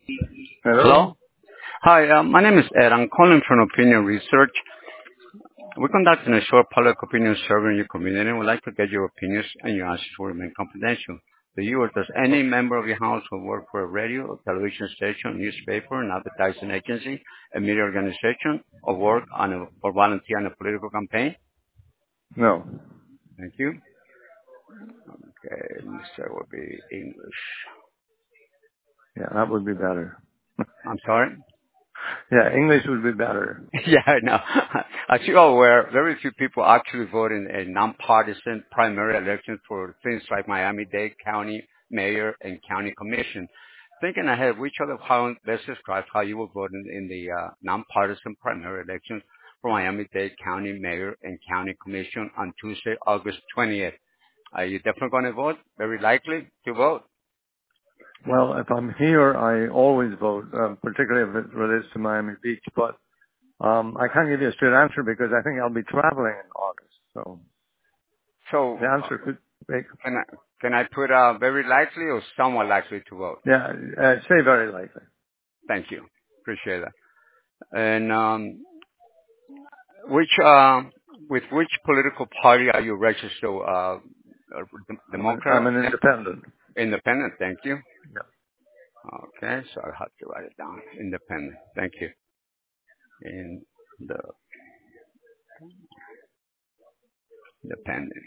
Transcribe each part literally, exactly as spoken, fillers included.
Hello? Hello. Hi, uh, my name is Ed. I'm calling from Opinion Research. We're conducting a short public opinion survey in your community and would like to get your opinions and your answers will remain confidential. Do you or does any member of your household work for a radio or television station, newspaper, an advertising agency, a media organization, or work on a, or volunteer on a political campaign? No. Thank you. Okay, mister will be English. Yeah, that would be better. I'm sorry? Yeah, English would be better. Yeah, I know. As you are aware, very few people actually vote in a nonpartisan primary election for things like Miami-Dade County Mayor and County Commission. Thinking ahead, which other how best describe how you will vote in, in the uh, nonpartisan primary elections for Miami-Dade County Mayor and County Commission on Tuesday, August twentieth? Are you definitely going to vote? Very likely to vote. Well, if I'm here, I always vote, um, particularly if it relates to Miami Beach. But um, I can't give you a straight answer because I think I'll be traveling in August. So So, the uh, answer could be, can I, can I put uh, very likely or somewhat likely to vote? yeah, uh, say very likely. Thank you. Appreciate that. And um, which uh, with which political party are you registered? Uh, uh, I'm an, I'm Democrat, an independent. Independent. Thank you. Yeah. Okay, so I have to write it down. Independent. Thank you. In the Independent.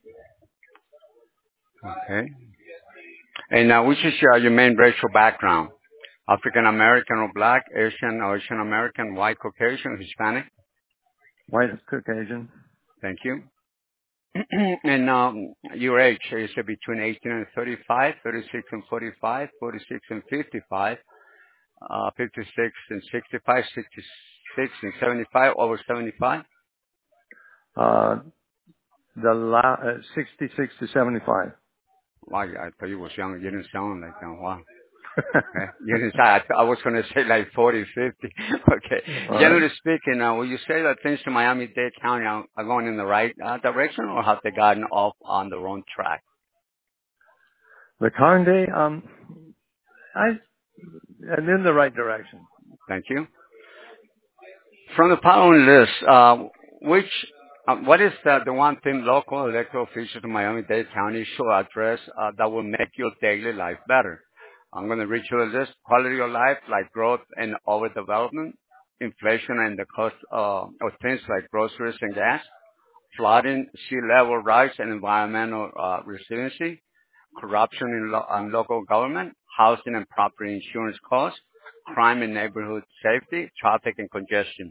Okay. And uh, which is your, your main racial background? African American or Black, Asian or Asian American, White, Caucasian, Hispanic? White Caucasian. Thank you. And um, your age, so you said between eighteen and thirty-five, thirty-six and forty-five, forty-six and fifty-five, uh, fifty-six and sixty-five, sixty-six and seventy-five, over seventy-five. Uh, the la- uh, sixty-six to seventy-five. Wow, I thought you was young. You didn't sound like that. Wow. Okay. You didn't sound, I, th- I was going to say like forty, fifty. Okay. All right. Generally speaking, uh, will you say that things in Miami-Dade County are, are going in the right uh, direction or have they gotten off on the wrong track? The county, um, I, I'm in the right direction. Thank you. From the following list, uh, which, uh, what is the, the one thing local elected officials in Miami-Dade County should address uh, that will make your daily life better? I'm going to read you the list. Quality of life, like growth and overdevelopment, inflation and the cost uh, of things like groceries and gas, flooding, sea level rise and environmental uh, resiliency, corruption in lo- and local government, housing and property insurance costs, crime and neighborhood safety, traffic and congestion.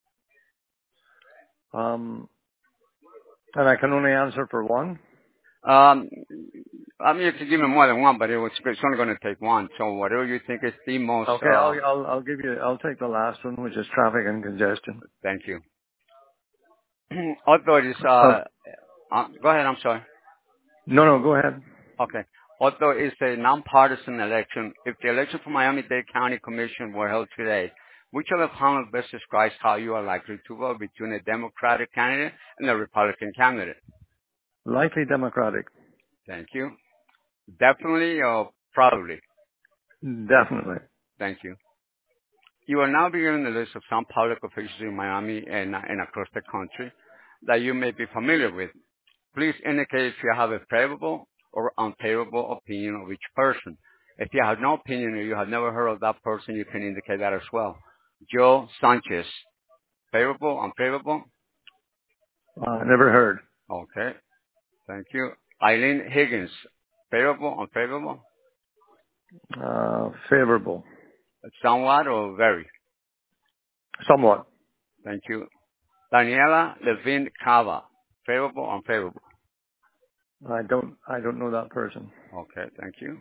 Um, and I can only answer for one. Um, I mean, you could give me more than one, but it was, it's only going to take one. So whatever you think is the most, Okay, I'll, uh, I'll, I'll give you, I'll take the last one, which is traffic and congestion. thank you. Although it is, Uh, uh, uh, go ahead, I'm sorry. no, no, go ahead. Okay. Although it's a nonpartisan election, if the election for Miami-Dade County Commission were held today, which of the panel best describes how you are likely to vote between a Democratic candidate and a Republican candidate? Likely Democratic. Thank you. Definitely or probably? Definitely. Thank you. You are now beginning the list of some public officials in Miami and, and across the country that you may be familiar with. Please indicate if you have a favorable or unfavorable opinion of each person. If you have no opinion or you have never heard of that person, you can indicate that as well. Joe Sanchez, favorable, unfavorable? Uh, never heard. Okay, thank you. Eileen Higgins, favorable, unfavorable? Uh, favorable. Somewhat or very? Somewhat. Thank you. Daniela Levine Cava, favorable, unfavorable? I don't, I don't know that person. Okay, thank you.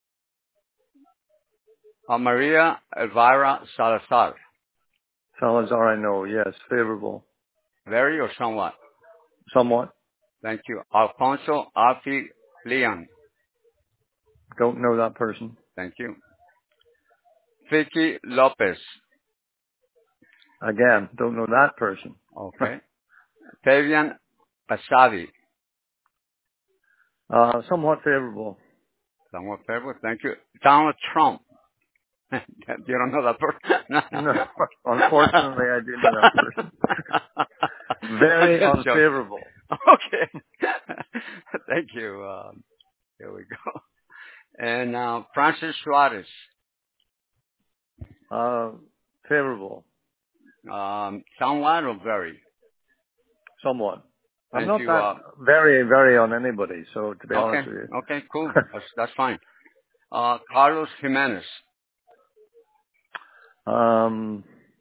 Uh, Maria Elvira Salazar, Salazar, I know. Yes, favorable. very or somewhat? Somewhat. Thank you. Alfonso Alfi Leon, Don't know that person. thank you. Vicky Lopez, Again, don't know that person. okay. Fabian Pasavi, uh, somewhat favorable. somewhat favorable, thank you. Donald Trump, You don't know that person? No, unfortunately, I do know that person. Very unfavorable. Okay. Thank you. Um, here we go. And uh, Francis Suarez. Uh, favorable. Um, somewhat or very? Somewhat. I'm Thank not you. that Uh, very, very on anybody, so to be okay. honest with you. Okay, cool. That's, that's fine. Uh, Carlos Jimenez. um,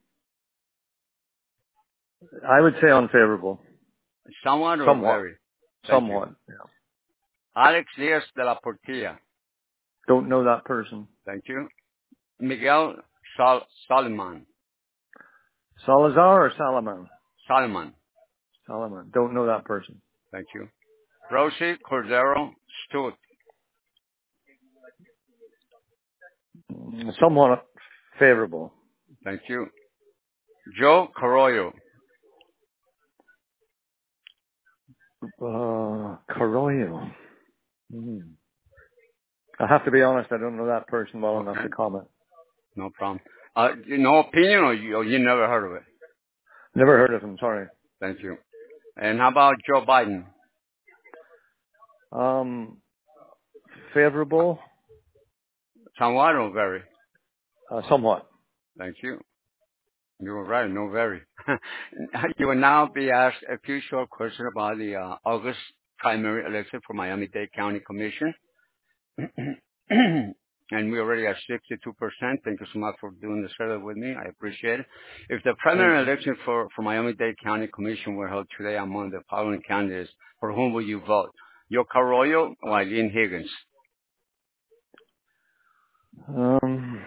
I would say unfavorable. Somewhat or Somewhat. very? Thank you. Somewhat. Yeah. Alex Diaz de la Portilla. Don't know that person. Thank you. Miguel Sol- Solomon. Salazar or Salaman? Solomon. Salaman. Don't know that person. Thank you. Rosie Cordero Stewart. Mm, Somewhat favorable. Thank you. Joe Carollo. Uh, Carollo. Mm. I have to be honest, I don't know that person well enough Okay. to comment. No problem. Uh, no opinion or you, or you never heard of it? Never heard of him, sorry. Thank you. And how about Joe Biden? Um, favorable? Somewhat or very? Uh, somewhat. Thank you. You were right, no very. You will now be asked a few short questions about the uh, August primary election for Miami-Dade County Commission. And we already have sixty-two percent. Thank you so much for doing the survey with me. I appreciate it. If the Thank primary you. election for, for Miami-Dade County Commission were held today among the following candidates, for whom will you vote? Joe Carollo or Eileen Higgins? Um,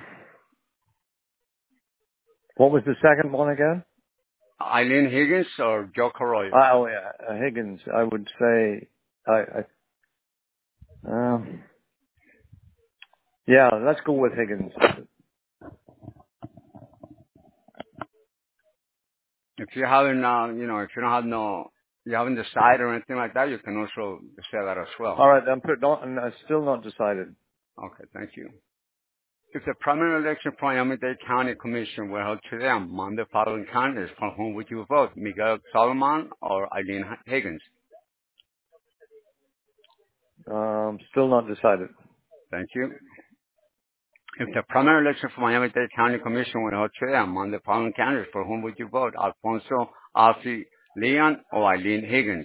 what was the second one again? Eileen Higgins or Joe Carollo? Uh, oh yeah, uh, Higgins. I would say, I, I um, yeah, let's go with Higgins. If you haven't, uh, you know, if you don't have no, you haven't decided or anything like that, you can also say that as well. All right, I'm put on. I'm still not decided. Okay, thank you. If the primary election for Miami-Dade County Commission were held today among the following candidates, for whom would you vote? Miguel Solomon or Eileen Higgins? Um, still not decided. Thank you. If the primary election for Miami-Dade County Commission were held today among the following candidates, for whom would you vote? Alfonso Alfie Leon or Eileen Higgins?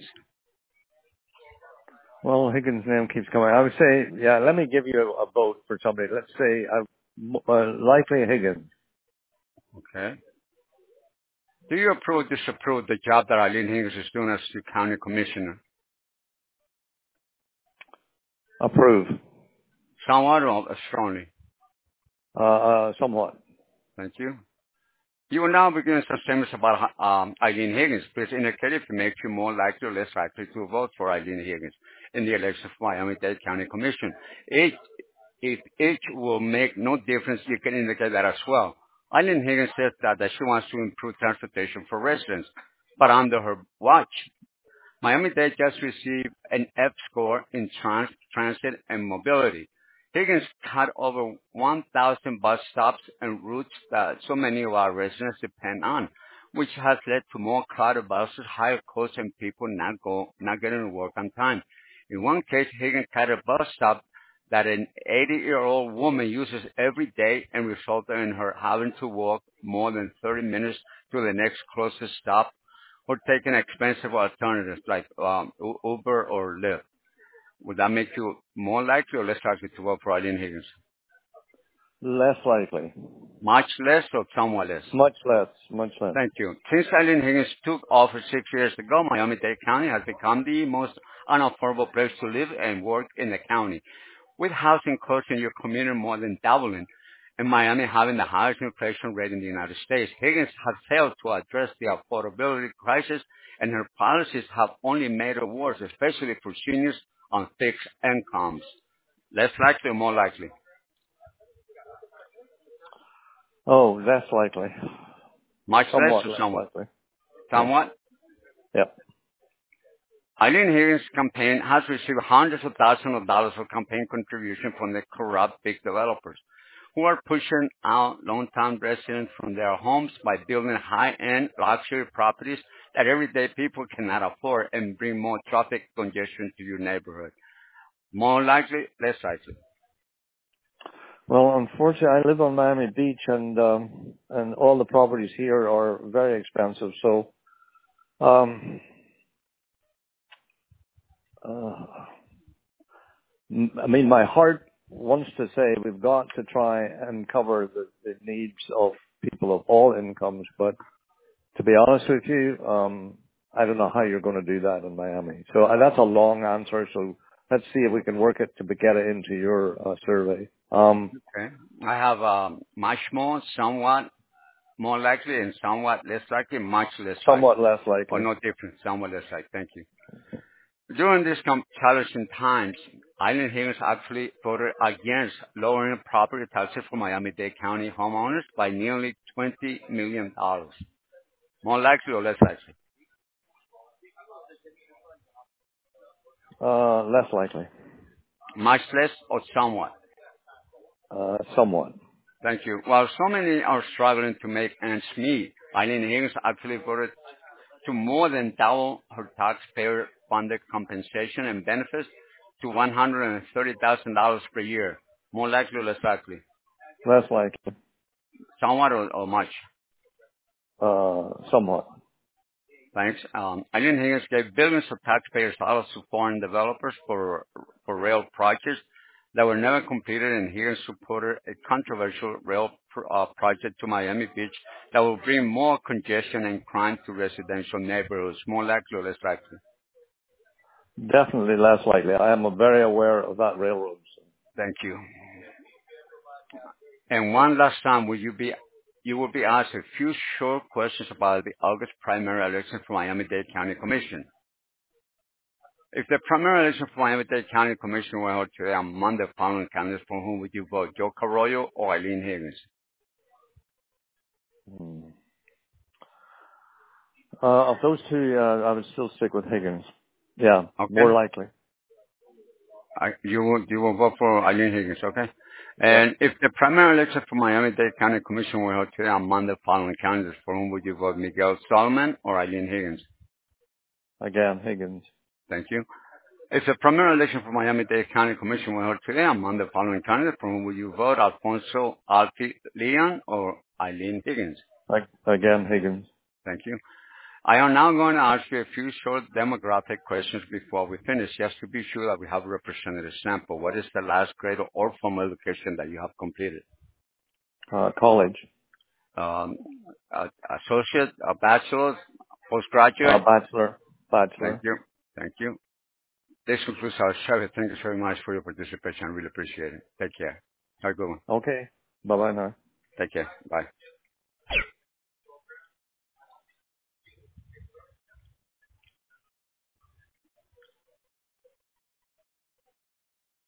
Well, Higgins' name keeps coming. I would say, yeah, let me give you a, a vote for somebody. Let's say, uh, uh, likely Higgins. Okay. Do you approve or disapprove the job that Eileen Higgins is doing as the county commissioner? Approve. Somewhat or strongly? Uh, uh, somewhat. Thank you. You will now begin some statements about um, Eileen Higgins. Please indicate if it makes you more likely or less likely to vote for Eileen Higgins in the election for Miami-Dade County Commission. Each, if each will make no difference, you can indicate that as well. Eileen Higgins says that, that she wants to improve transportation for residents, but under her watch, Miami-Dade just received an F score in trans- transit and mobility. Higgins cut over one thousand bus stops and routes that so many of our residents depend on, which has led to more crowded buses, higher costs, and people not go not getting to work on time. In one case, Higgins cut a bus stop that an eighty-year-old woman uses every day and resulted in her having to walk more than thirty minutes to the next closest stop or taking expensive alternatives like um, U- Uber or Lyft. Would that make you more likely or less likely to vote for Eileen Higgins? Less likely. Much less or somewhat less? Much less. Much less. Thank you. Since Eileen Higgins took office six years ago, Miami-Dade County has become the most unaffordable place to live and work in the county. With housing costs in your community more than doubling, and Miami having the highest inflation rate in the United States, Higgins has failed to address the affordability crisis, and her policies have only made it worse, especially for seniors on fixed incomes. Less likely or more likely? Oh, less likely. Much less Somewhat or less somewhat? likely. Yeah. Somewhat? Yep. Eileen Higgins' campaign has received hundreds of thousands of dollars of campaign contribution from the corrupt big developers. who are pushing out long-time residents from their homes by building high-end luxury properties that everyday people cannot afford and bring more traffic congestion to your neighborhood. More likely, less likely. Well, unfortunately, I live on Miami Beach, and um, and all the properties here are very expensive. So, um, uh, m- I mean, my heart wants to say we've got to try and cover the, the needs of people of all incomes, but to be honest with you, um, I don't know how you're going to do that in Miami. So uh, that's a long answer. So let's see if we can work it to be- get it into your uh, survey. Um, Okay. I have um, much more, somewhat more likely, and somewhat less likely, much less likely. somewhat less Or likely. no different, somewhat less likely. Thank you. During these com- challenging times, Island Higgins actually voted against lowering property taxes for Miami-Dade County homeowners by nearly twenty million dollars. More likely or less likely? Uh, less likely. Much less or somewhat? Uh, somewhat. Thank you. While so many are struggling to make ends meet, Eileen Higgins actually voted to more than double her taxpayer-funded compensation and benefits to one hundred thirty thousand dollars per year. More likely or less likely? Less likely. Somewhat or, or much? Uh, somewhat. Thanks. Um, Eileen Higgins gave billions of taxpayers' dollars to foreign developers for for rail projects that were never completed, and Higgins supported a controversial rail pr- uh, project to Miami Beach that will bring more congestion and crime to residential neighborhoods. More likely or less likely? Definitely less likely. I am very aware of that railroad. Thank you. And one last time, will you be you will be asked a few short questions about the August primary election for Miami-Dade County Commission. If the primary election for Miami-Dade County Commission were held today on Monday, following candidates, for whom would you vote, Joe Carollo or Eileen Higgins? Hmm. Uh, of those two, uh, I would still stick with Higgins. Yeah, Okay. more likely. I, you will you will vote for Eileen Higgins, okay? Yeah. And if the primary election for Miami-Dade County Commission were held today on Monday, following candidates, for whom would you vote, Miguel Solomon or Eileen Higgins? Again, Higgins. Thank you. If the primary election for Miami-Dade County Commission were held today on Monday, following candidates, for whom would you vote, Alfonso Alpi Leon or Eileen Higgins? Ag- Again, Higgins. Thank you. I am now going to ask you a few short demographic questions before we finish, just to be sure that we have a representative sample. What is the last grade or formal education that you have completed? Uh, college. Um, a, associate, a bachelor's, Uh, postgraduate? bachelor. Thank Bachelor. you. Thank you. This concludes our show. Thank you very much for your participation. I really appreciate it. Take care. Have a good one. Okay. Bye-bye now. Take care. Bye.